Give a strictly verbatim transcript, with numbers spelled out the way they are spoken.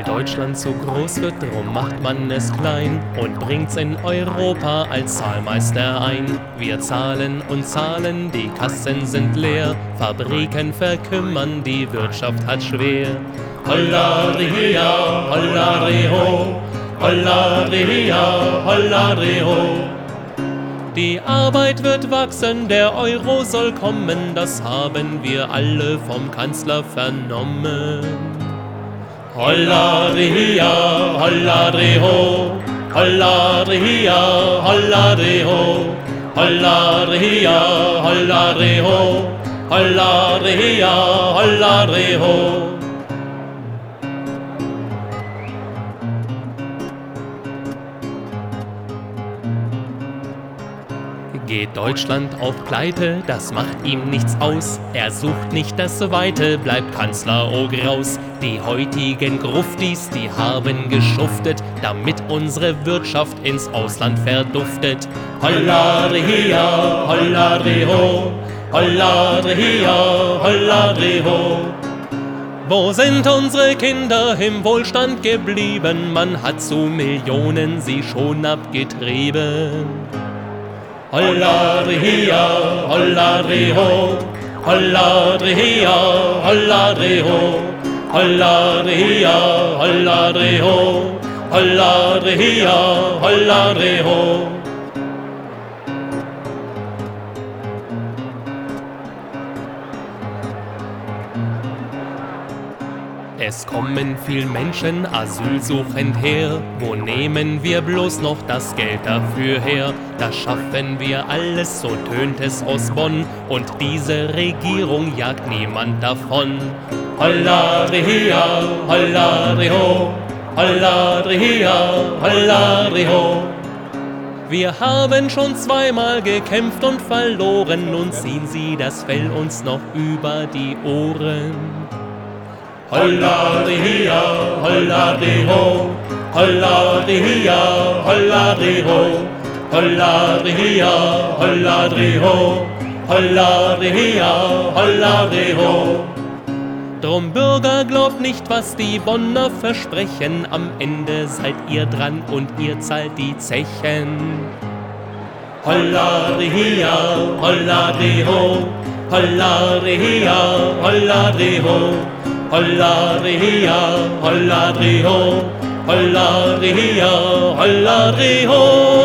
Weil Deutschland so groß wird, drum macht man es klein und bringt's in Europa als Zahlmeister ein. Wir zahlen und zahlen, die Kassen sind leer, Fabriken verkümmern, die Wirtschaft hat schwer. Holla-ri-hia, holla-ri-ho, holla-ri-hia, holla-ri-ho. Die Arbeit wird wachsen, der Euro soll kommen, das haben wir alle vom Kanzler vernommen. Holla-ri-hia, holla-ri-ho, holla-ri-hia, holla-ri-ho, holla-ri-hia, holla-ri-ho, holla-ri-hia, holla-ri-ho. Geht Deutschland auf Pleite, das macht ihm nichts aus. Er sucht nicht das Weite, bleibt Kanzler o graus. Die heutigen Gruftis, die haben geschuftet, damit unsere Wirtschaft ins Ausland verduftet. Holla-ri-hia, holla-ri-ho, holla-ri-hia, holla-ri-ho. Wo sind unsere Kinder im Wohlstand geblieben? Man hat zu Millionen sie schon abgetrieben. Holla-ri-hia, holla-ri-ho, holla-ri-hia, holla-ri-ho, holla-ri-hia, holla-ri-ho, holla-ri-hia, holla-ri-ho. Es kommen viel Menschen asylsuchend her, wo nehmen wir bloß noch das Geld dafür her? Das schaffen wir alles, so tönt es aus Bonn, und diese Regierung jagt niemand davon. Holla-ri-hia, holla-ri-ho, holla-ri-hia, holla-ri-ho. Wir haben schon zweimal gekämpft und verloren, nun ziehen sie das Fell uns noch über die Ohren. Holla-ri-hia, holla-ri-ho, holla-ri-hia, holla-ri-ho, holla-ri-hia, holla-ri-ho, holla-ri-hia, holla-ri-ho. Drum Bürger, glaubt nicht, was die Bonner versprechen, am Ende seid ihr dran und ihr zahlt die Zechen. Holla-ri-hia, holla-ri-ho, holla-ri-hia, holla-ri-ho, holla-ri-hia, holla-ri-ho, holla-ri-hia, holla-ri-ho.